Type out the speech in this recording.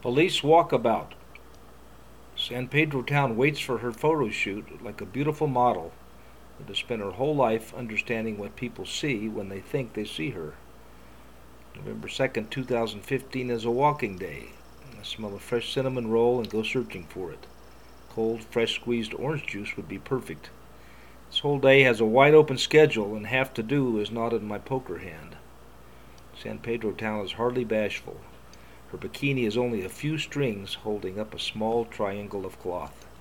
Police walkabout. San Pedro Town waits for her photo shoot like a beautiful model that has spent her whole life understanding what people see when they think they see her. November 2nd, 2015 is a walking day. I smell a fresh cinnamon roll and go searching for it. Cold, fresh squeezed orange juice would be perfect. This whole day has a wide open schedule, and half to do is not in my poker hand. San Pedro Town is hardly bashful. Her bikini is only a few strings holding up a small triangle of cloth.